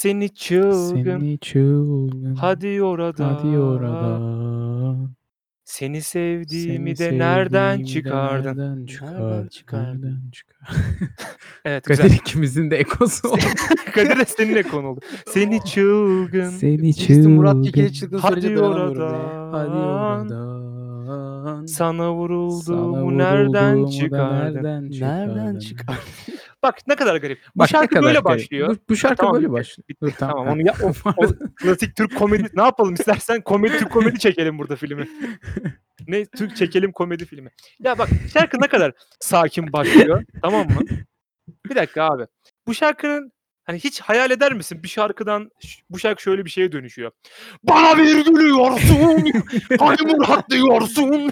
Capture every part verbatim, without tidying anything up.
Seni çılgın, Seni çılgın, hadi oradan. hadi oradan. Seni sevdiğimi Seni de nereden sevdiğimi de çıkardın? nereden çıkar, Nereden çıkardın? nereden çıkar? Evet, Kadir güzel. ikimizin de ekosu oldu. Kadir de seninle konu oldu. Seni çılgın, Seni Birisi Murat Kekilli çılgın, çılgın söyleyince hadi dayanamıyorum ya. oradan. hadi oradan. Sana vurulduğumu Sana nereden vurulduğumu da çıkardın? nereden Nereden çıkardın? çıkar? Bak ne kadar garip. Bu Bak ne şarkı kadar böyle garip. başlıyor. Bu, bu şarkı tamam, böyle bitti, başlıyor. bitti. Dur, tamam. Tamam, onu ya, o, o klasik Türk komedi. Ne yapalım istersen komedi Türk komedi çekelim burada filmi. Ne Türk çekelim komedi filmi. Ya bak şarkı ne kadar sakin başlıyor, tamam mı? Bir dakika abi. Bu şarkının hani hiç hayal eder misin bir şarkıdan ş- bu şarkı şöyle bir şeye dönüşüyor. Bana bir gülüyorsun. Hadi Murat diyorsun.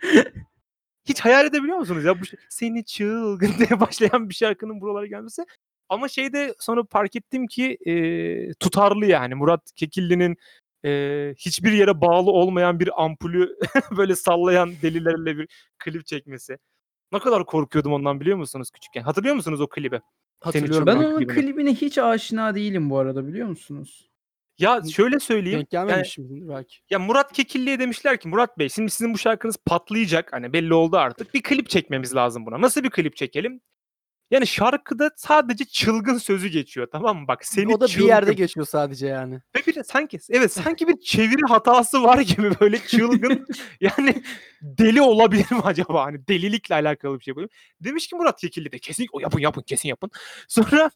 Hiç hayal edebiliyor musunuz ya bu ş- seni çılgın diye başlayan bir şarkının buralara gelmesi? Ama şeyde sonra fark ettim ki e, tutarlı yani Murat Kekilli'nin e, hiçbir yere bağlı olmayan bir ampulü böyle sallayan delilerle bir klip çekmesi. Ne kadar korkuyordum ondan biliyor musunuz küçükken? Hatırlıyor musunuz o klibi? Hatırlıyorum Ben çılgın onun klibini. klibine hiç aşina değilim bu arada, biliyor musunuz? Ya şöyle söyleyeyim. Denk Yani, gelmemişim belki. ya Murat Kekilli'ye demişler ki Murat Bey şimdi sizin bu şarkınız patlayacak. Hani belli oldu artık. Bir klip çekmemiz lazım buna. Nasıl bir klip çekelim? Yani şarkıda sadece çılgın sözü geçiyor, tamam mı? Bak seni O da çılgın. bir yerde geçiyor sadece yani. Ve bir de sanki evet sanki bir çeviri hatası var gibi böyle çılgın. Yani deli olabilir mi acaba? Hani delilikle alakalı bir şey böyle. Demiş ki Murat Kekilli de kesin o yapın yapın kesin yapın. Sonra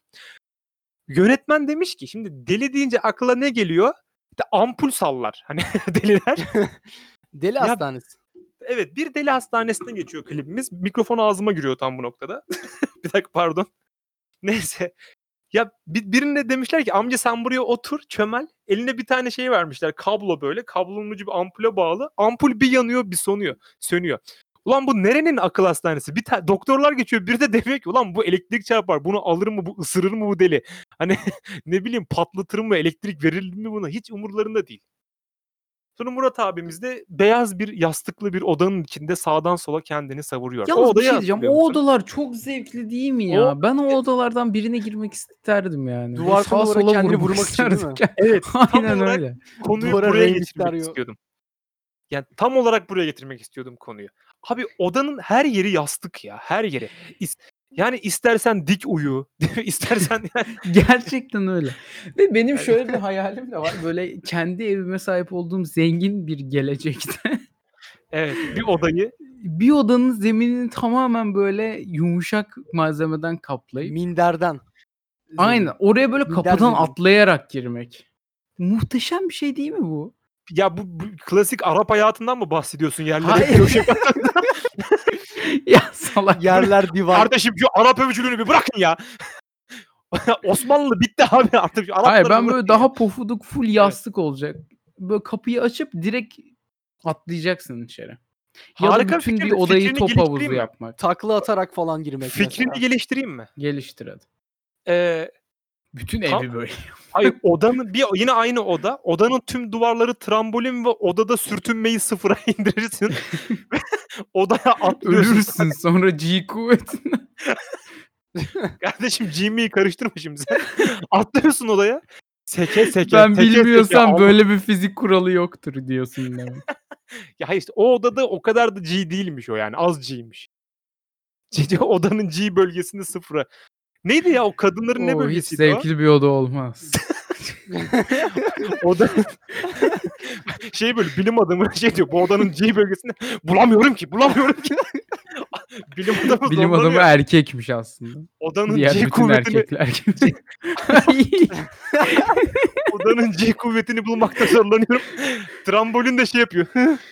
yönetmen demiş ki şimdi deli deyince akla ne geliyor? İşte ampul sallar. Hani deliler. Deli Ya- hastanesi. Evet bir deli hastanesine geçiyor klibimiz. Mikrofon ağzıma giriyor tam bu noktada. Bir dakika pardon. Neyse. Ya bir, birine demişler ki amca sen buraya otur çömel. Eline bir tane şey vermişler kablo böyle. Kablonun ucu bir ampule bağlı. Ampul bir yanıyor bir sonuyor. Sönüyor. Ulan bu nerenin akıl hastanesi? Bir ta- doktorlar geçiyor. Biri de demiyor ki ulan bu elektrik çarpar. Bunu alır mı bu ısırır mı bu deli? Hani ne bileyim patlatır mı elektrik verir mi buna? Hiç umurlarında değil. Sonra Murat abimiz de beyaz bir yastıklı bir odanın içinde sağdan sola kendini savuruyor. Yalnız bir odayı şey diyeceğim. hatırlıyor O musun? odalar çok zevkli değil mi ya? O- Ben o odalardan birine girmek isterdim yani. Böyle Duvar sağa konulara sola kendini vurmak vurmak için değil mi? isterdim. Evet. Tam Aynen olarak öyle. konuyu Duvara buraya renk getirmek çıkarıyor. istiyordum. Yani tam olarak buraya getirmek istiyordum konuyu. Abi odanın her yeri yastık ya. Her yeri. İs- yani istersen dik uyu. istersen yani... Gerçekten öyle. Ve benim şöyle bir hayalim de var. Böyle kendi evime sahip olduğum zengin bir gelecekte Evet. Bir odayı bir odanın zeminini tamamen böyle yumuşak malzemeden kaplayıp Minderden. aynen oraya böyle Minder kapıdan zemin. atlayarak girmek. Muhteşem bir şey değil mi bu? ya bu, bu klasik Arap hayatından mı bahsediyorsun yerlere Hayır. köşe Ya salak. Yerler divan. Kardeşim şu Arap övücülüğünü bir bırakın ya. Osmanlı bitti abi artık. Şu Arapları Hayır ben bırakın böyle ya. daha pofuduk full yastık olacak. Böyle kapıyı açıp direkt atlayacaksın içeri. Ya da Harika bütün fikir bir de odayı fikrini top havuzu geliştireyim mi? yapmak. Takla atarak falan girmek Fikrini mesela. geliştireyim mi? Geliştir hadi. Ee, Bütün Tam- evi böyle. hayır odanın bir yine aynı oda. Odanın tüm duvarları trambolin ve odada sürtünmeyi sıfıra indirirsin. Odaya atlıyorsun. Ölürsün sonra G kuvvetine. Kardeşim Jimmy'yi karıştırma şimdi sen. Atlıyorsun odaya. Seke seke. Ben teke bilmiyorsam seke, böyle bir fizik kuralı yoktur diyorsun demek. Ya hayır işte o odada o kadar da G değilmiş o yani. Az G'ymiş. G- Odanın G bölgesinde sıfıra. Neydi ya o kadınların ne Oo, hiç bölgesiydi o? zevkli bir oda olmaz. Oda şey böyle bilim adamı şey diyor bu odanın G bölgesinde bulamıyorum ki bulamıyorum ki. bilim adamı Bilim adamı zorlanıyor. erkekmiş aslında. Odanın Diğer G bütün kuvvetini erkekler gibi. odanın G kuvvetini bulmakta zorlanıyorum. Trambolin de şey yapıyor.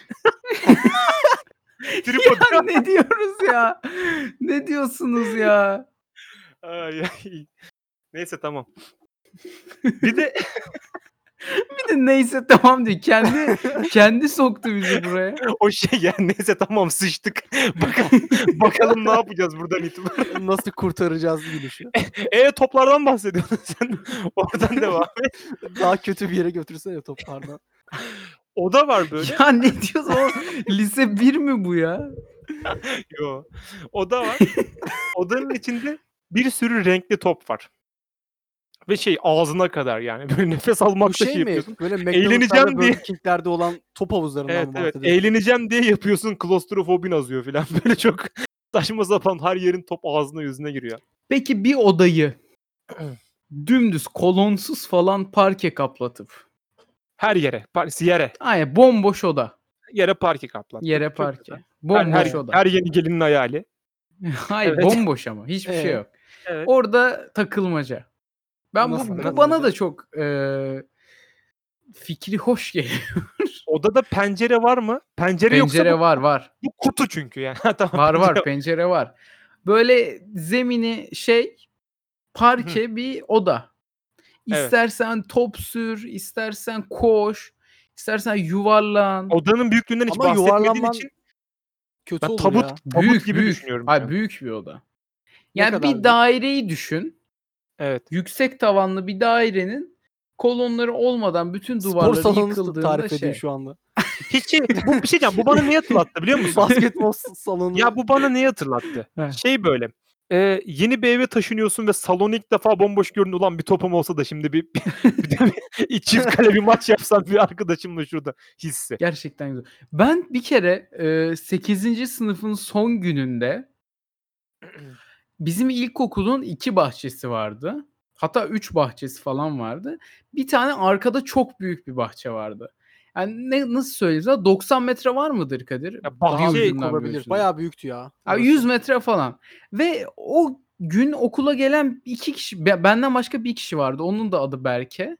Trip ya atıyor. ne diyoruz ya? Ne diyorsunuz ya? Ay, ay. Neyse tamam. Bir de Bir de neyse tamam diyor. Kendi kendi soktu bizi buraya. o şey ya neyse tamam sıçtık. Bakalım, bakalım ne yapacağız buradan itibaren. Nasıl kurtaracağız gülüşü. E toplardan bahsediyordun sen. Oradan devam et. Daha kötü bir yere götürsene toplardan. Oda var böyle. Ya ne diyorsun? O lise bir mi bu ya? Yo. Oda var. Odanın içinde bir sürü renkli top var. Ve şey ağzına kadar yani. Böyle nefes Bu almakta şey şey mi? yapıyorsun. Böyle Eğleneceğim McDonald's'larda diye. Burger King'lerde olan top havuzlarından Evet mı evet. bahsediyorsun? Eğleneceğim diye yapıyorsun. Klostrofobin azıyor falan. Böyle çok saçma sapan her yerin top ağzına yüzüne giriyor. Peki bir odayı dümdüz kolonsuz falan parke kaplatıp. Her yere. Par- yere. Aynen bomboş oda. Yere parke kaplattık. Yere Çok parke. güzel. Her, Bomboş her, oda. her yeni gelinin hayali. Hayır Evet. bomboş ama hiçbir şey Ee? yok. Evet. Orada takılmaca. Ben bu, Nasıl bu Nasıl bana takılmaca? da çok eee, fikri hoş geliyor. Odada pencere var mı? Pencere yoksa Pencere bu, var var. bu kutu çünkü yani. Ha, tamam, Var pencere var pencere var. Böyle zemini şey parke bir oda. Evet. İstersen top sür, istersen koş, istersen yuvarlan. Odanın büyüklüğünden hiç Ama bahsetmediğin yuvarlanman için kötü ben olur tabut ya. tabut Büyük gibi büyük. düşünüyorum. Hayır şu an. büyük bir oda. Ne Yani kadar bir büyük? daireyi düşün. Evet. Yüksek tavanlı bir dairenin kolonları olmadan bütün Spor duvarları salonu yıkıldığında tarif edin şey. şu anda. Hiç şey, bu bir şey diyeceğim. Bu bana neyi hatırlattı biliyor musun? Basketbol s- salonu. Ya bu bana neyi hatırlattı? Heh. Şey böyle. e, yeni bir eve taşınıyorsun ve salonu ilk defa bomboş görünüyor. Ulan bir topum olsa da şimdi bir, bir, de bir çift kale bir maç yapsam bir arkadaşımla şurada hissi. Gerçekten güzel. Ben bir kere e, sekizinci sınıfın son gününde bizim ilkokulun iki bahçesi vardı. Hatta üç bahçesi falan vardı. Bir tane arkada çok büyük bir bahçe vardı. Yani ne, nasıl söyleyeyim sana? doksan metre var mıdır Kadir? Ya Daha bahçe büyük ucundan bir olabilir. ucuna. Bayağı büyüktü ya. Ha, orası. yüz metre falan. Ve o gün okula gelen iki kişi, be- benden başka bir kişi vardı. Onun da adı Berke.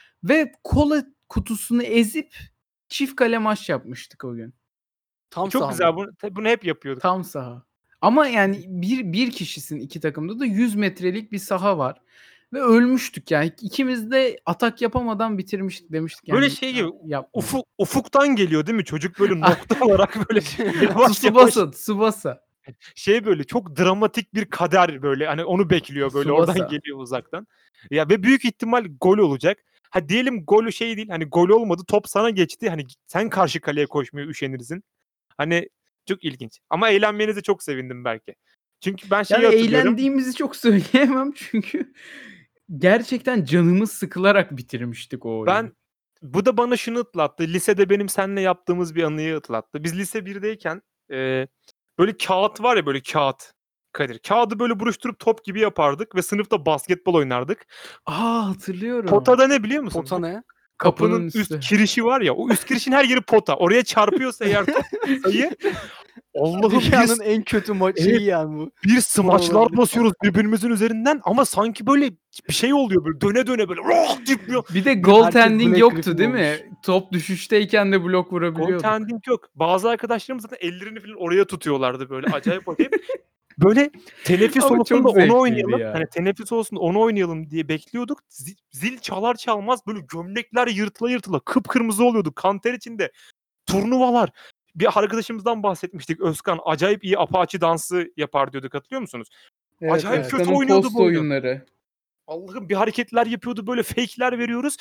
Ve kola kutusunu ezip çift kale maç yapmıştık o gün. Tam çok saha güzel. mı? Bunu, tabii bunu hep yapıyorduk. Tam saha. Ama yani bir bir kişisin iki takımda da yüz metrelik bir saha var. Ve ölmüştük yani. İkimiz de atak yapamadan bitirmiştik demiştik yani. Böyle şey gibi "Ya, yapmayın." ufuk, ufuktan geliyor değil mi? Çocuk böyle nokta olarak böyle yavaş yavaş Tsubasa, Tsubasa. şey böyle çok dramatik bir kader böyle hani onu bekliyor böyle oradan Tsubasa. geliyor uzaktan. Ya ve büyük ihtimal gol olacak. Ha diyelim golü şey değil hani gol olmadı top sana geçti hani sen karşı kaleye koşmaya üşenirsin. Hani çok ilginç. Ama eğlenmenize çok sevindim belki. Çünkü ben şeyi Yani hatırlıyorum. eğlendiğimizi çok söyleyemem çünkü gerçekten canımız sıkılarak bitirmiştik o oyunu. Ben bu da bana şunu hatırlattı. Lisede benim seninle yaptığımız bir anıyı hatırlattı. Biz lise birdeyken e, böyle kağıt var ya böyle kağıt. Kadir. Kağıdı böyle buruşturup top gibi yapardık ve sınıfta basketbol oynardık. Aa hatırlıyorum. Potada ne biliyor musun? Pota Bu ne? kapının Kapının üst üstü. kirişi var ya. O üst kirişin her yeri pota. Oraya çarpıyorsa eğer top sayı Allah'ım Dünyanın bir, en kötü maçı Evet. yani bu. bir smaçlar olabilir. basıyoruz birbirimizin üzerinden ama sanki böyle bir şey oluyor böyle döne döne böyle roh diyor. Bir de goaltending Black yoktu Griffin değil olmuş. mi? Top düşüşteyken de blok vurabiliyorduk. Goaltending yok. Bazı arkadaşlarım zaten ellerini falan oraya tutuyorlardı böyle acayip acayip. Böyle teneffüs Ama olsun çok da onu zevkliydi oynayalım. ya. Hani teneffüs olsun da onu oynayalım diye bekliyorduk. Zil, zil çalar çalmaz böyle gömlekler yırtıla yırtıla kıpkırmızı oluyorduk. Kanter içinde turnuvalar. Bir arkadaşımızdan bahsetmiştik Özkan. Acayip iyi Apache dansı yapar diyorduk hatırlıyor musunuz? Evet, Acayip evet. kötü Özkan'ın oynuyordu post bu oyunu. oyunları. Allah'ım bir hareketler yapıyordu böyle fake'ler veriyoruz.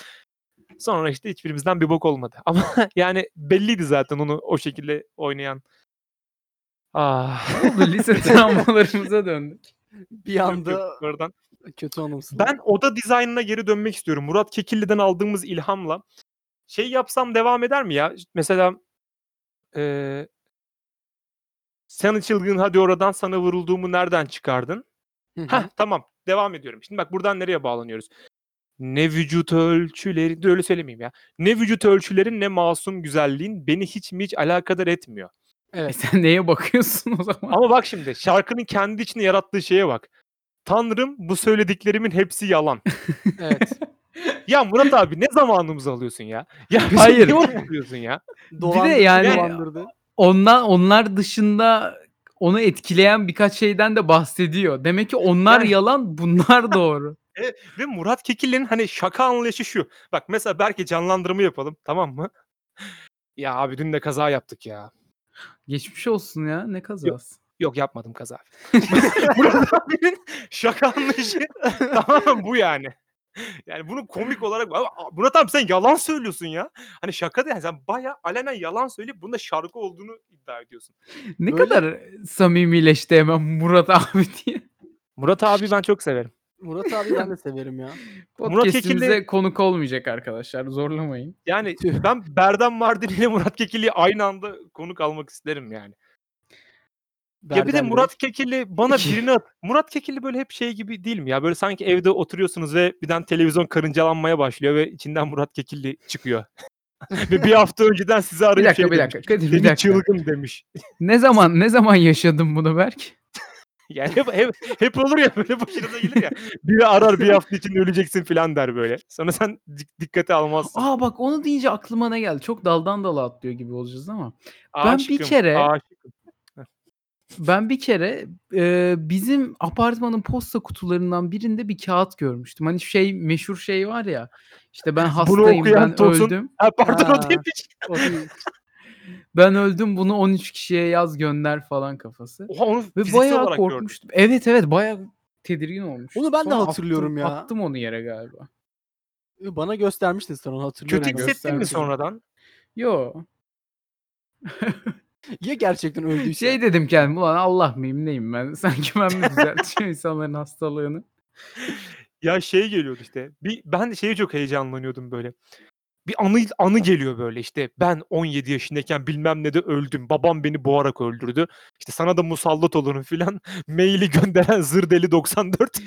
Sonra işte hiçbirimizden bir bok olmadı. Ama yani belliydi zaten onu o şekilde oynayan. Ah. Ne oldu? Lise travmalarımıza döndük. Bir Yok, yok, anda oradan. kötü anımsın. Ben oda dizaynına geri dönmek istiyorum. Murat Kekilli'den aldığımız ilhamla. Şey yapsam devam eder mi ya? Mesela eee sen çılgın hadi oradan sana vurulduğumu nereden çıkardın? Hı hı. Heh tamam devam ediyorum. Şimdi bak buradan nereye bağlanıyoruz? Ne vücut ölçüleri, dur öyle söylemeyeyim ya. Ne vücut ölçülerin ne masum güzelliğin beni hiç mi hiç alakadar etmiyor. E Evet. sen neye bakıyorsun o zaman? Ama bak şimdi şarkının kendi içinde yarattığı şeye bak. Tanrım bu söylediklerimin hepsi yalan. Evet. Ya Murat abi ne zamanımızı alıyorsun ya? Ya bizi Hayır. niye uğraştırıyorsun ya? Dolandırdı, yani- dolandırdı. Ondan onlar dışında onu etkileyen birkaç şeyden de bahsediyor. Demek ki onlar Yani- yalan, bunlar doğru. Ve Murat Kekilli'nin hani şaka anlayışı şu. Bak mesela belki canlandırma yapalım tamam mı? Ya abi dün de kaza yaptık ya. Geçmiş olsun ya. Ne kazası. Yok yapmadım kaza. Murat abinin şaka anlayışı tamamen bu yani. Yani bunu komik olarak Ama Murat abi sen yalan söylüyorsun ya. Hani şaka değil. Sen bayağı alenen yalan söyleyip bunda şarkı olduğunu iddia ediyorsun. Ne Böyle- kadar samimileşti hemen Murat abi diye. Murat abi ben çok severim. Murat abi ben de severim ya. Murat Podcast'imize Kekilli konuk olmayacak arkadaşlar. Zorlamayın. yani Tüh. ben Berdan Mardin ile Murat Kekilli'yi aynı anda konuk almak isterim yani. Ya bir de Berden Murat Bey. Kekilli bana birini at. Murat Kekilli böyle hep şey gibi değil mi ya? Böyle sanki evde oturuyorsunuz ve birden televizyon karıncalanmaya başlıyor ve içinden Murat Kekilli çıkıyor. Ve bir hafta önceden sizi Bir arayıp dakika şey bir demiş. dakika. Kadir bir Seni dakika. çılgın demiş. Ne zaman ne zaman yaşadın bunu Berk? Yani hep, hep, hep olur ya böyle başınıza gelir ya. Biri arar bir hafta içinde öleceksin falan der böyle. Sonra sen dik- dikkate almazsın. Aa bak onu deyince aklıma ne geldi? Çok daldan dala atlıyor gibi olacağız ama. Ben bir Aşıkım, kere aşıkım. ben bir kere e, bizim apartmanın posta kutularından birinde bir kağıt görmüştüm. Hani şey meşhur şey var ya. İşte ben Bunu hastayım, okuyan ben Tosun. öldüm. Ha, pardon o Ha, değilmiş. o değil. Ben öldüm bunu on üç kişiye yaz gönder falan kafası. Oha onu Ve fiziksel bayağı olarak gördüm. korkmuştum. Evet evet bayağı tedirgin olmuştum. Onu ben de Sonra hatırlıyorum attım, ya. attım onu yere galiba. Bana göstermiştin sen onu hatırlıyorum. Kötü ben. hissettin mi göstermiştim. sonradan? Yo. Ya gerçekten öldüyse? Şey dedim kendime ulan Allah mıyım neyim ben? Sanki ben mi düzelteceğim insanların hastalığını? Ya şey geliyordu işte. Bir, ben de şeye çok heyecanlanıyordum böyle. Bir anı anı geliyor böyle işte. Ben on yedi yaşındayken bilmem ne de öldüm. Babam beni boğarak öldürdü. İşte sana da musallat olurum filan. Maili gönderen Zırdeli doksan dört.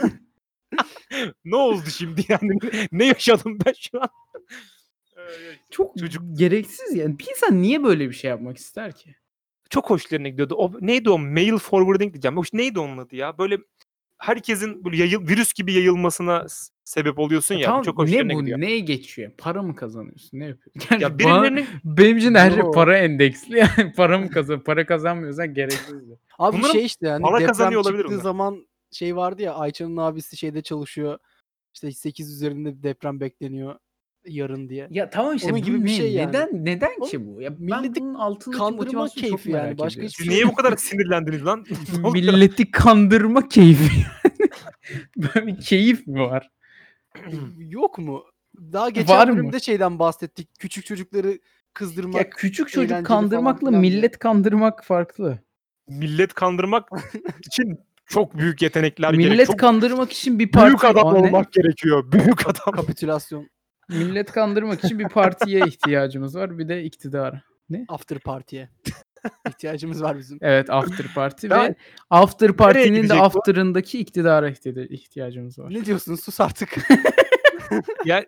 Ne oldu şimdi yani? Ne yaşadım ben şu an? Ay, Çok Çocuk gereksiz yani. Bir insan niye böyle bir şey yapmak ister ki? çok hoşlarına gidiyordu. O neydi o? Mail forwarding diyeceğim. O neydi onun adı ya? Böyle herkesin böyle yayıl, virüs gibi yayılmasına s- sebep oluyorsun Ya ya. Bu tamam çok ne hoşlarına bu gidiyor. neye geçiyor? Para mı kazanıyorsun? Ne yapıyorsun? Gerçi Ya bana, birilerinin benim için her şey Yo. para endeksli. Yani para mı kazan? Para kazanmıyorsan gereksiz. Abi bunların şey işte yani para deprem kazanıyor olabilir çıktığı bunlar. zaman şey vardı ya Ayça'nın abisi şeyde çalışıyor. İşte sekiz üzerinde bir deprem bekleniyor yarın diye. Ya tamam işte Onun bu gibi bir ne? şey yani. Neden neden Oğlum, ki bu? Ya ben milleti bunun altındaki kandırma motivasyonu çok keyfi yani, merak başka ediyorum. hiçbir Siz şey niye bu yok. kadar sinirlendiniz lan? Ne oluyor? Milleti kandırma keyfi. Böyle bir keyif mi var? Yok mu? Daha geçen Var mı? bölümde şeyden bahsettik. Küçük çocukları Ya kızdırmak küçük çocuk eğlenceli falan kandırmakla filan diye. millet kandırmak farklı. Millet kandırmak için çok büyük yetenekler gerek. Millet Çok kandırmak için bir parti büyük adam Aa, ne? olmak gerekiyor. Büyük adam. Kapitülasyon, Millet kandırmak için bir partiye ihtiyacımız var. Bir de iktidara. Ne? after party'ye ihtiyacımız var bizim. Evet after party Ya, ve after party'nin de gidecek bu? after'ındaki iktidara ihti- ihtiyacımız var. Ne diyorsun? Sus artık. Ya,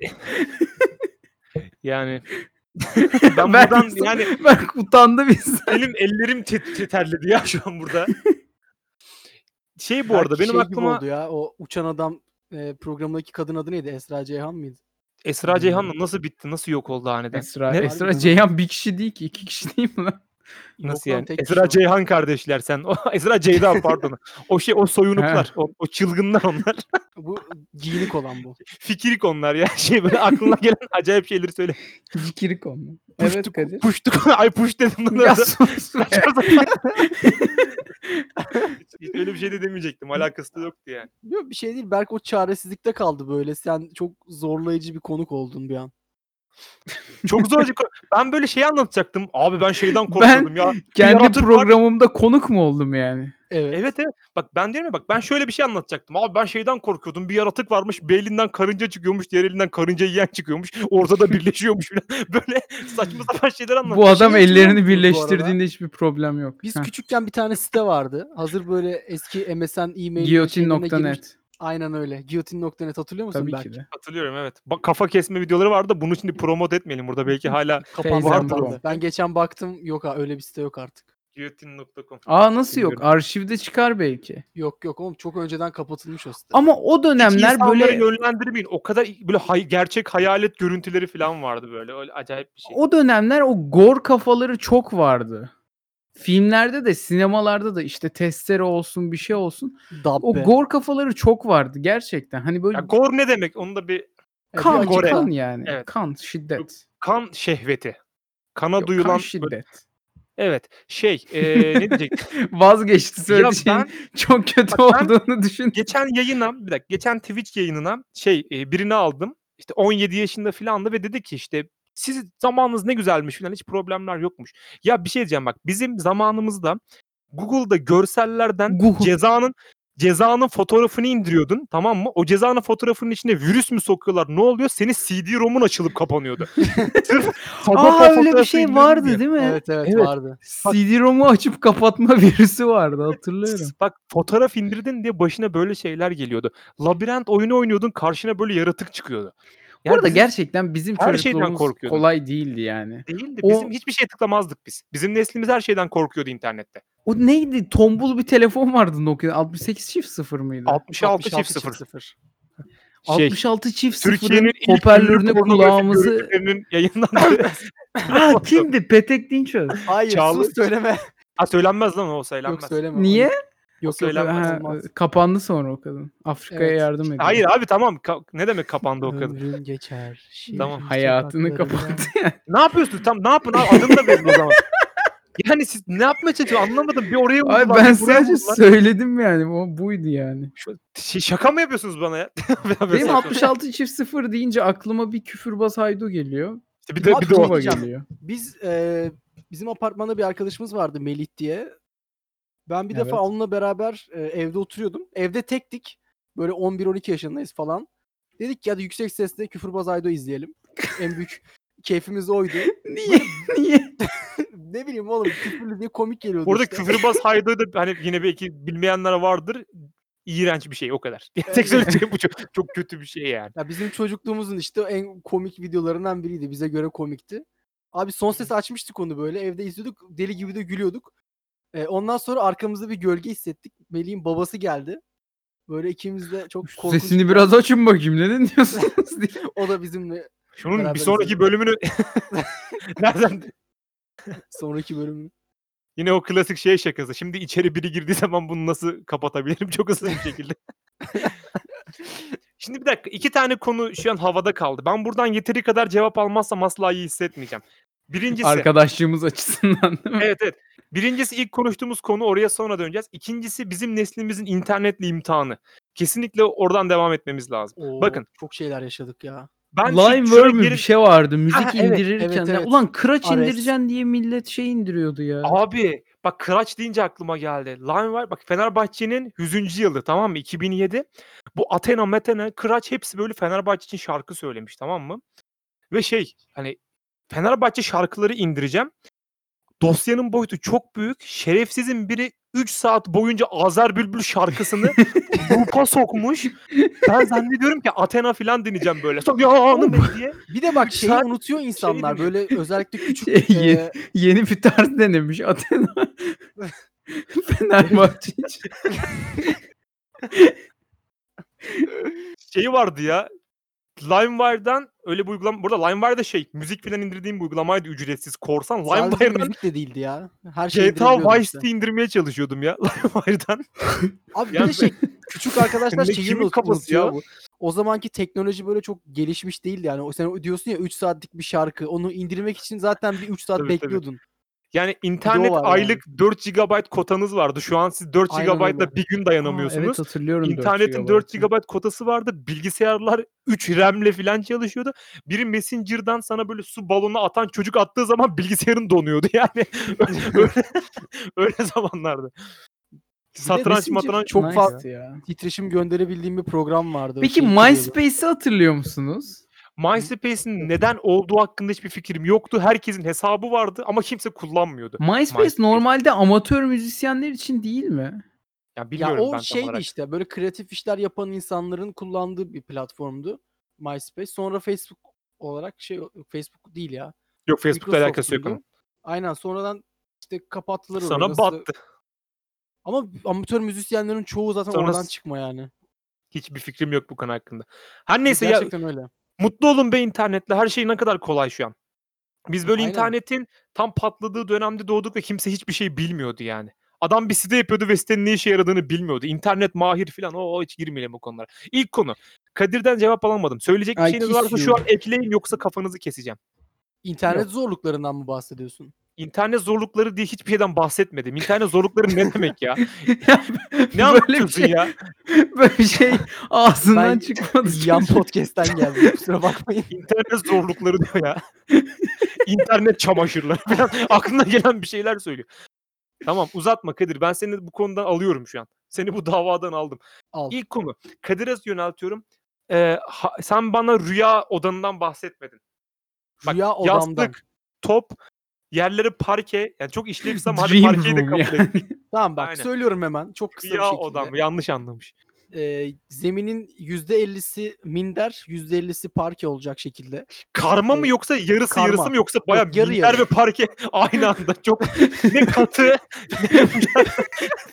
yani ben Ben- buradan yani Ben utandım insan. benim ellerim tit- titerledi ya şu an burada. Şey bu Belki arada benim şey gibi aklıma oldu ya. O uçan adam e, programdaki kadın adı neydi? Esra Ceyhan mıydı? Esra Ceyhan'la nasıl bitti? Nasıl yok oldu aniden? Esra, Ne? Esra Harbiden. Ceyhan bir kişi değil ki. iki kişi değil mi lan? Nasıl Yok lan, yani? tek kişi Esra o. Ceyhan kardeşler sen. O, Esra Ceyda pardon. O şey o soyunuklar. O, o çılgınlar onlar. Bu giyinik olan bu. Fikirik onlar ya. Şey böyle aklına gelen acayip şeyleri söyle. Cikirik olma. Evet Puştuk, Kadir. puştuk. Ay puş dedim. Lan Ya arada. sus be. Hiç, hiç öyle bir şey de demeyecektim. Alakası da yoktu yani. Yok bir şey değil. Belki o çaresizlikte kaldı böyle. Sen çok zorlayıcı bir konuk oldun bir an. Çok zor. Ben böyle şey anlatacaktım. Abi ben şeyden korkuyordum ya. Bir Kendi yaratık var. programımda konuk mu oldum yani? Evet. Evet evet. Bak ben diyorum ya bak ben şöyle bir şey anlatacaktım. Abi ben şeyden korkuyordum. Bir yaratık varmış. Bir elinden karınca çıkıyormuş. Diğer elinden karınca yiyen çıkıyormuş. Ortada birleşiyormuş falan. Böyle saçma sapan şeyler anlatıyor. Bu adam Şeyi hatırlıyor ellerini musunuz bu birleştirdiğinde hiçbir problem yok. Biz Heh. küçükken bir tane site vardı. Hazır böyle eski M S N e-mail Guillotine nokta net. Aynen öyle. Guillotine nokta net hatırlıyor musun Tabii belki? ki de. Hatırlıyorum evet. Bak kafa kesme videoları vardı da bunu şimdi promote etmeyelim burada. Belki hala Kapandı. Feyzen vardı. Babam. Ben geçen baktım. Yok ha öyle bir site yok artık. guillotine nokta com. Aa nasıl yok? Bilmiyorum. Arşivde çıkar belki. Yok yok oğlum çok önceden kapatılmış o site. Ama o Hiç dönemler insanları böyle yönlendirmeyin. O kadar böyle hay- gerçek hayalet görüntüleri falan vardı böyle. Öyle acayip bir şey. o dönemler o gore kafaları çok vardı. Filmlerde de sinemalarda da işte testere olsun bir şey olsun. O Dabbe. gore kafaları çok vardı gerçekten. Hani böyle Ya gore ne demek? Onu da bir Ya bir kan, açıkla. gore. kan yani. Evet. Kan, şiddet. kan şehveti. Kana Yok, duyulan kan böyle- şiddet. evet şey eee ne diyecektim? Vazgeçti Ya söylediği şeyin ben çok kötü Bak ben- olduğunu düşün. geçen yayına bir dakika geçen Twitch yayınına şey e, birini aldım. İşte on yedi yaşında filandı ve dedi ki işte siz zamanınız ne güzelmiş filan hiç problemler yokmuş. Ya bir şey diyeceğim bak bizim zamanımızda Google'da görsellerden Google. cezanın cezanın fotoğrafını indiriyordun, tamam mı? O cezanın fotoğrafının içine virüs mü sokuyorlar? Ne oluyor? Senin C D-ROM'un açılıp kapanıyordu. Sırf Sagopa Aa öyle bir fotoğrafı şey indirdin vardı diye. değil mi? Evet evet, Evet. vardı. C D-ROM'u açıp kapatma virüsü vardı hatırlıyorum. Bak fotoğraf indirdin diye başına böyle şeyler geliyordu. Labirent oyunu oynuyordun, karşına böyle yaratık çıkıyordu. Bu arada bizim gerçekten bizim her şeyden çocukluğumuz korkuyordun. kolay değildi yani. değildi. O- Bizim hiçbir şey tıklamazdık biz. Bizim neslimiz her şeyden korkuyordu internette. O neydi? Tombul bir telefon vardı Nokia. altmış sekiz çift sıfır mıydı? altmış altı altmış altı çift sıfır. sıfır. Şey, altmış altı çift sıfırın Türkiye'nin ilk hoparlörüne ünlü pornografi kulağımızı... görüntülerinin yayınlandığı. Aa kimdi? Petek Dinçöz. Hayır Çağlı- sus söyleme. Ha söylenmez lan o söylenmez. Yok söyleme. Niye? Yok yok söylenmez. Ha, olmaz. kapandı sonra o kadın. Afrika'ya Evet. yardım ediyor. Hayır abi tamam. Ka- ne demek kapandı o kadın? Ömrüm geçer. şehrin Tamam. Hayatını sokaklarında. kapattı. Ne yapıyorsun? Tam ne yapın abi? Adını da verin o zaman. Yani siz ne yapmaya çalışıyorsunuz? Anlamadım. Bir oraya vurdular, Ay bir ben buraya sadece vurdular. söyledim yani. O buydu yani. Şu- şey, şaka mı yapıyorsunuz bana ya? Benim altmış altı çift sıfır deyince aklıma bir küfürbaz haydo geliyor. İşte bir de, Abi bir de o. çok- Tuba diyeceğim. geliyor. Biz e, bizim apartmanda bir arkadaşımız vardı Melih diye. Ben bir Evet. defa onunla beraber e, evde oturuyordum. Evde tektik. Böyle on bir on iki yaşındayız falan. Dedik ki hadi yüksek sesle Küfürbaz Aydo izleyelim. En büyük keyfimiz oydu. Niye? Niye? Ne bileyim oğlum küfürlü diye komik geliyordu Orada işte. küfürbaz haydoyu da hani yine belki bilmeyenler vardır. İğrenç bir şey o kadar. Evet. Tek söyleyeceğim bu çok, çok kötü bir şey yani. Ya bizim çocukluğumuzun işte en komik videolarından biriydi. Bize göre komikti. Abi son ses açmıştık onu böyle. Evde izliyorduk. Deli gibi de gülüyorduk. Ee, ondan sonra arkamızda bir gölge hissettik. Melih'in babası geldi. Böyle ikimiz de çok korkunç. Sesini biraz açın bakayım. Neden diyorsunuz diye. O da bizimle Şunun Beraber bir sonraki izledik. bölümünü nereden? sonraki bölüm. Yine o klasik şey şakası. Şimdi içeri biri girdiği zaman bunu nasıl kapatabilirim çok hızlı bir şekilde. Şimdi bir dakika. iki tane konu şu an havada kaldı. Ben buradan yeteri kadar cevap almazsam asla iyi hissetmeyeceğim. Birincisi. Arkadaşlığımız açısından değil mi? Evet evet. Birincisi ilk konuştuğumuz konu, oraya sonra döneceğiz. İkincisi bizim neslimizin internetle imtihanı. Kesinlikle oradan devam etmemiz lazım. Oo, Bakın çok şeyler yaşadık ya. ben şu- Limeworm şuraya mü gelin- bir şey vardı. Müzik Ha, evet, indirirken. evet, de- evet. Ulan kıraç Ares. indireceksin diye millet şey indiriyordu ya. Abi bak Kıraç deyince aklıma geldi. Line var bak Fenerbahçe'nin yüzüncü yılı tamam mı? iki bin yedi. Bu Athena, Methena, Kıraç hepsi böyle Fenerbahçe için şarkı söylemiş tamam mı? Ve şey hani Fenerbahçe şarkıları indireceğim. Dosyanın boyutu çok büyük. Şerefsizin biri üç saat boyunca Azer Bülbül şarkısını loop'a sokmuş. Ben zannediyorum ki Athena falan dinleyeceğim böyle. Sok ya hanım bey diye. Bir de bak şeyi Sen- unutuyor insanlar. dinliyor. Böyle özellikle küçük Şey, ye- e, Yeni bir tarz denemiş Athena. Fenerbahçe için. Şeyi vardı ya. LimeWire'dan öyle bir uygulama. Burada LimeWire'da şey müzik falan indirdiğim bir uygulamaydı ücretsiz. Korsan. sadece LimeWire'dan müzik de değildi ya. Her şey G T A Vice City indirmeye çalışıyordum ya. LimeWire'dan. Abi bir Ya de şey küçük arkadaşlar Ne şeyi kimin unut- kafası ya unutuyor. O zamanki teknoloji böyle çok gelişmiş değildi yani. O sen diyorsun ya üç saatlik bir şarkı. Onu indirmek için zaten bir üç saat Tabii, tabii. bekliyordun. Yani internet var yani. aylık dört gigabayt kotanız vardı. Şu an siz dört Aynen gigabaytla öyle. bir gün Aa, dayanamıyorsunuz. evet hatırlıyorum. İnternetin dört gigabayt kotası vardı. Bilgisayarlar üç RAM'le falan çalışıyordu. Biri Messenger'dan sana böyle su balonu atan çocuk attığı zaman bilgisayarın donuyordu. Yani öyle, öyle zamanlardı. Satranç Messenger matranç çok Nice fazla ya. titreşim gönderebildiğim bir program vardı. Peki Şey geliyordu. MySpace'i hatırlıyor musunuz? MySpace'in neden olduğu hakkında hiçbir fikrim yoktu. Herkesin hesabı vardı ama kimse kullanmıyordu. MySpace, MySpace. normalde amatör müzisyenler için değil mi? Ya Ya bilmiyorum ben o tam şeydi olarak. işte böyle kreatif işler yapan insanların kullandığı bir platformdu MySpace. Sonra Facebook olarak şey Facebook değil ya. Yok Facebook'la alakası yok Microsoft'uydu. onun. Aynen sonradan işte kapattılar orayı. Sonra Nasıl- battı. Ama amatör müzisyenlerin çoğu zaten Sonra oradan s- çıkma yani. Hiçbir fikrim yok bu konu hakkında. Her neyse ya Gerçekten öyle. mutlu olun be internetle. Her şey ne kadar kolay şu an. Biz böyle Aynen. internetin tam patladığı dönemde doğduk ve kimse hiçbir şey bilmiyordu yani. Adam bir site yapıyordu ve sitenin ne işe yaradığını bilmiyordu. İnternet mahir falan. O hiç girmeyelim bu konulara. İlk konu. Kadir'den cevap alamadım. Söyleyecek bir I şeyiniz kiss varsa you. şu an ekleyin yoksa kafanızı keseceğim. İnternet Yok. zorluklarından mı bahsediyorsun? İnternet zorlukları diye hiçbir şeyden bahsetmedim. İnternet zorlukları ne demek ya? Ne Böyle anlatıyorsun bir şey, ya? böyle bir şey ağzından Ben çıkmadı. yan çocuğun. podcast'ten geldim. Kusura bakmayın. İnternet zorlukları diyor ya. İnternet çamaşırları falan. Aklına gelen bir şeyler söylüyor. Tamam uzatma Kadir. Ben seni bu konudan alıyorum şu an. Seni bu davadan aldım. Al. İlk konu. Kadir'e yöneltiyorum. Ee, ha- sen bana rüya odanından bahsetmedin. Bak, Rüya odamdan. yastık, top, yerleri parke. Yani çok işlevsizsem hadi Dream parkeyi de room kabul yani. ettik. Tamam bak Aynen. söylüyorum hemen çok kısa bir Rüya şekilde. odam. Yanlış anlamış. Ee, zeminin yüzde ellisi minder, yüzde ellisi parke olacak şekilde. Karma mı Ee, yoksa yarısı karma. yarısı mı yoksa bayağı yarı minder yarı. ve parke aynı anda çok ne katı ne yumuşak.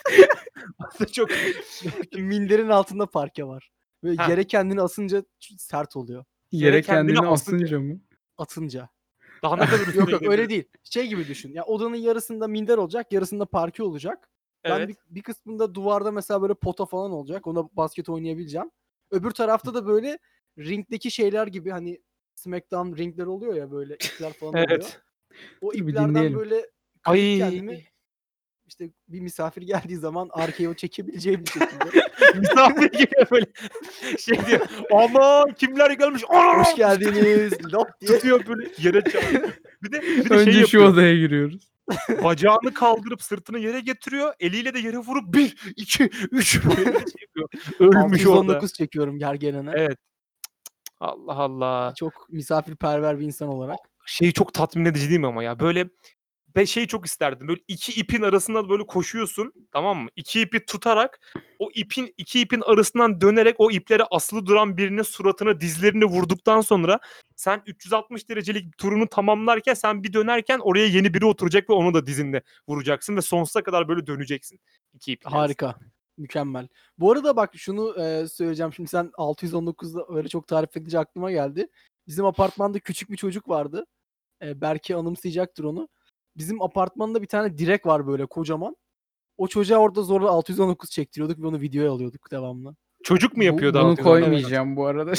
çok Minderin altında parke var. Böyle Ha. yere kendini asınca sert oluyor. Yere kendini kendini asınca. asınca mı? Atınca. daha ne kadar üstüne Yok yok gidebilir? öyle değil. Şey gibi düşün. Ya odanın yarısında minder olacak, yarısında parke olacak. Ben Evet. bir, bir kısmında duvarda mesela böyle pota falan olacak. Ona basket oynayabileceğim. Öbür tarafta da böyle ringdeki şeyler gibi hani SmackDown ringler oluyor ya böyle ipler falan oluyor. Evet. O Dur bir iplerden dinleyelim. böyle Ay. kayıp kendimi işte bir misafir geldiği zaman arkaya o çekebileceğim bir şekilde. Misafir gibi böyle şey diyor. Aman kimler gelmiş? Aa! Hoş geldiniz. Lop diye. Tutuyor böyle yere çarpıyor. Bir de bir de Önce şey şu yapıyor. odaya giriyoruz. Bacağını kaldırıp sırtını yere getiriyor. Eliyle de yere vurup bir, iki, üç böyle bir şey yapıyor. Ölmüş altı yüz on orada. dokuz çekiyorum gergenene. Evet. Allah Allah. Çok misafirperver bir insan olarak. Şey çok tatmin edici değil mi ama ya? Böyle ben şeyi çok isterdim. Böyle iki ipin arasında böyle koşuyorsun, tamam mı? İki ipi tutarak o ipin iki ipin arasından dönerek o iplere asılı duran birinin suratına dizlerini vurduktan sonra sen üç yüz altmış derecelik turunu tamamlarken sen bir dönerken oraya yeni biri oturacak ve onu da dizinde vuracaksın ve sonsuza kadar böyle döneceksin. İki ipin arasında. Harika. Mükemmel. Bu arada bak şunu e, söyleyeceğim. Şimdi sen altı yüz on dokuzda öyle çok tarif edici aklıma geldi. Bizim apartmanda küçük bir çocuk vardı. E, belki anımsayacaktır onu. Bizim apartmanda bir tane direk var böyle kocaman. O çocuğa orada zorla altı yüz on dokuz çektiriyorduk ve onu videoya alıyorduk devamlı. Çocuk mu Bu- yapıyordu bunu altı yüz on dokuz? koymayacağım bu arada.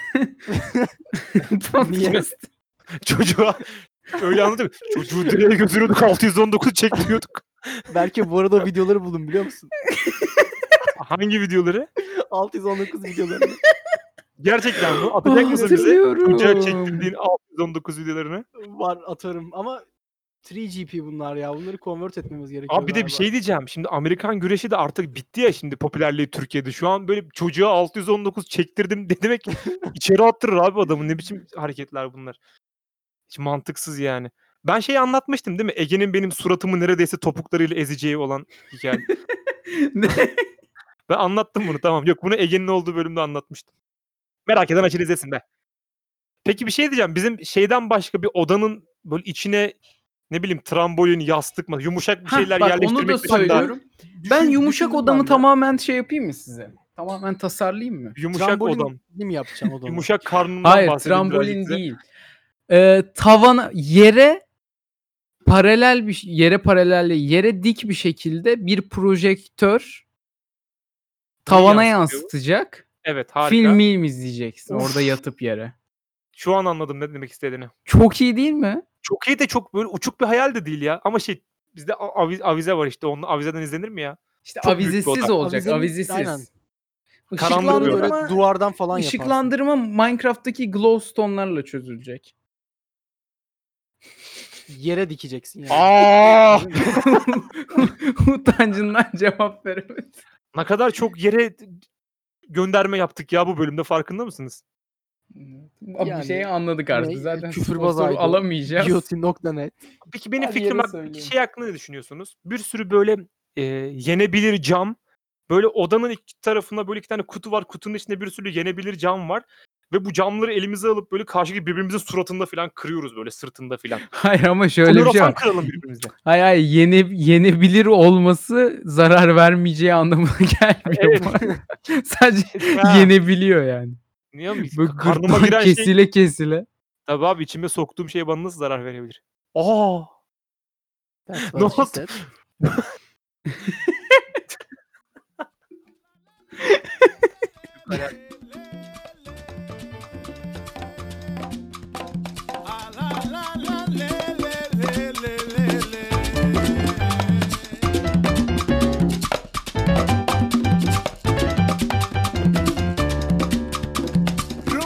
Niye? Podcast. Çocuğa öyle anladın mı? Çocuğu direğe götürüyorduk altı yüz on dokuz çektiriyorduk. Belki bu arada o videoları buldum biliyor musun? Hangi videoları? altı yüz on dokuz videolarını. Gerçekten mi? Atacak mısın bize? Hatırlıyorum. Çocuğa çektirdiğin altı yüz on dokuz videolarını. Var atarım ama üç G P bunlar ya. Bunları convert etmemiz gerekiyor Abi bir de bir galiba. şey diyeceğim. Şimdi Amerikan güreşi de artık bitti ya şimdi popülerliği Türkiye'de. Şu an böyle çocuğa altı yüz on dokuz çektirdim ne demek? İçeri attırır abi adamı. Ne biçim hareketler bunlar? Hiç mantıksız yani. Ben şeyi anlatmıştım değil mi? Ege'nin benim suratımı neredeyse topuklarıyla ezeceği olan hikaye. Ne? Ben anlattım bunu, tamam. Yok, bunu Ege'nin olduğu bölümde anlatmıştım. Merak eden açın izlesin be. Peki bir şey diyeceğim. Bizim şeyden başka bir odanın böyle içine ne bileyim trambolin, yastık mı, yumuşak bir Hah, şeyler bak onu yerleştirmek da dışında söylüyorum. Ben Düşün- yumuşak düşündüm odamı ben de. tamamen şey yapayım mı size? Tamamen tasarlayayım mı? yumuşak Trambolin odam, mi yapacaksın odamı? yumuşak karnından Hayır, bahsedeyim birazcık trambolin size. değil. Ee, tavana, yere paralel bir yere paralelle yere dik bir şekilde bir projektör tavana yansıtıyor? yansıtacak. Evet, harika. Film film izleyeceksin Of. orada yatıp yere. Şu an anladım ne demek istediğini. Çok iyi değil mi? Çok iyi de çok böyle uçuk bir hayal de değil ya. Ama şey bizde a- aviz- avize var işte. Onun avizeden izlenir mi ya? İşte Çok büyük bir avizesiz oda. olacak, Avizenin- avizesiz. aynen. Karanlık Işıklandırma bir oda. böyle duvardan falan yaparsın. Işıklandırma Minecraft'taki glowstone'larla çözülecek. Yere dikeceksin yani. Aa! Utancından cevap veremedi. Ne kadar çok yere gönderme yaptık ya bu bölümde, farkında mısınız? Abi Yani, bir şeyi anladık artık. ne? Zaten Küfürbaz sponsor aydı. alamayacağız. Guillotine nokta net. Peki benim Her fikrim yere hakkında, söyleyeyim. şey hakkında ne düşünüyorsunuz? Bir sürü böyle e, yenebilir cam. Böyle odanın iki tarafında böyle iki tane kutu var. Kutunun içinde bir sürü yenebilir cam var. Ve bu camları elimize alıp böyle karşıdaki birbirimizin suratında falan kırıyoruz, böyle sırtında falan. Hayır ama şöyle bir şey Floresan var. kıralım birbirimizle. Hayır hayır yene, yenebilir olması zarar vermeyeceği anlamına gelmiyor. Evet. bu arada. Sadece Ha. yenebiliyor yani. Niye mi? Böyle Karnıma gırtlağı giren şey... kesile kesile. Tabii abi, içime soktuğum şey bana nasıl zarar verebilir? Aa! That's Ne what she oldu? said.